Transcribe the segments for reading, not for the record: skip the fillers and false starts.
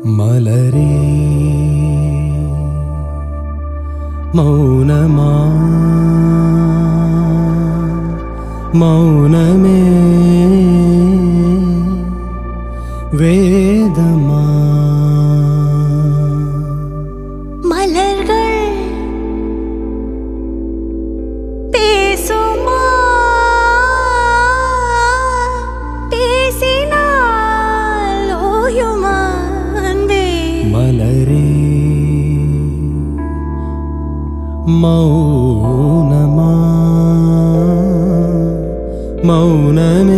மலரே மௌனமா மௌனமே வேதமா மலர்கள் பேசுமா பேசினால் ஓயுமா அன்பே மலரே மௌனமா மௌனமே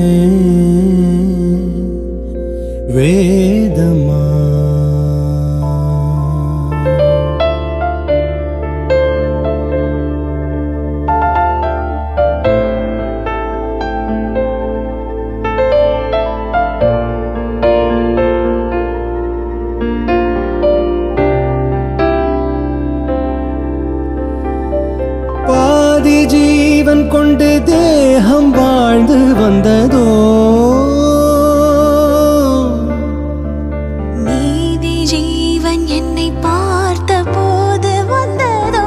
வேதமா பாதி ஜீவன் கொண்டு தேகம் வாழ்ந்து வந்ததோ நீதி ஜீவன் என்னை பார்த்த போது வந்ததோ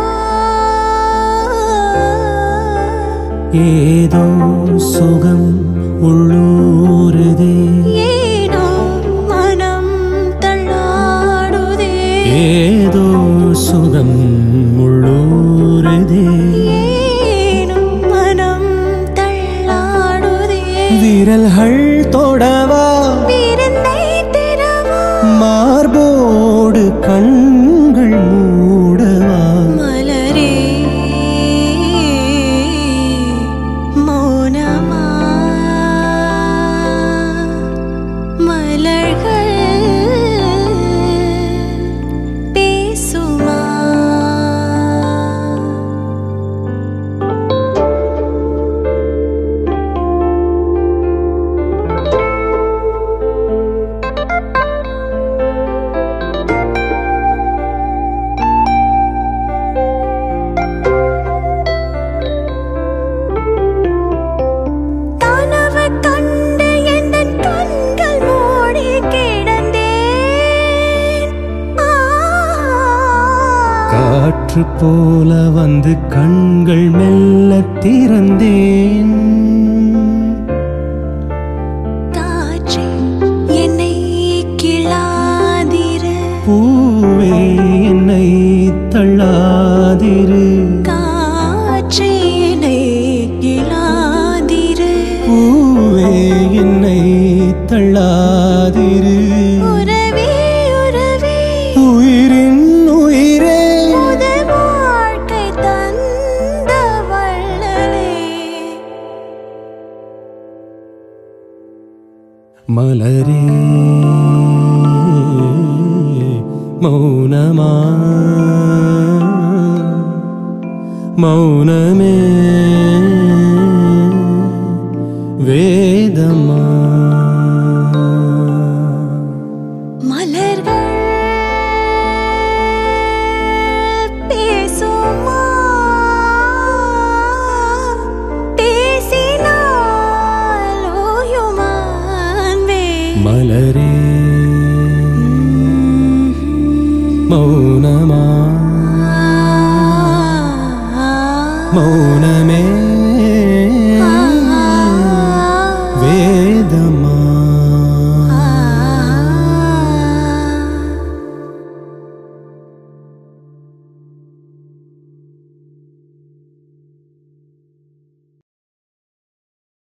ஏதோ சுகம் உள்ளூருதே ஏனோ மனம் தள்ளாடுதே ஏதோ சுகம் உள்ளூருதே ஏனோ மனம் தள்ளாடுதே விரல்கள் தொடவா விருந்தை திறவா மார்போடு கண்கள் மூடவா மலரே மௌனமா மலர்கள் பேசுமா கனவு கண்டு எந்தன் கண்கள் மூடி கிடந்தேன் காற்று போல வந்து கண்கள் மெல்ல திறந்தேன் காற்றே என்னை கிளாதிரு பூவே என்னை தள்ளாதிரு காற்றே என்னை கிளாதிரு பூவே என்னை தள்ளாதிரு உறவே உறவே உயிரின் உயிரே புது வாழ்க்கை தந்த வள்ளலே மலரே மௌனமா மௌனமே வேதமா மலர்கள் பேசுமா பேசினால் ஓயுமா அன்பே மலரே மௌனமா மௌனமே வேதமா